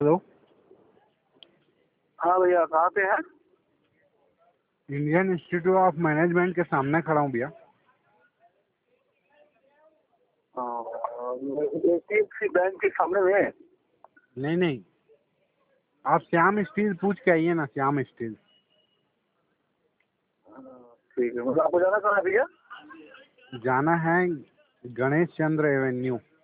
Hello. हाँ भैया, कहाँ पे है? इंडियन इंस्टीट्यूट ऑफ मैनेजमेंट के सामने खड़ा हूँ भैया। एचडीएफसी बैंक के सामने में? नहीं नहीं, आप श्याम स्टील पूछ के आइए ना, श्याम स्टील। ठीक है, मतलब आपको जाना कहाँ है भैया? जाना है गणेश चंद्र एवेन्यू।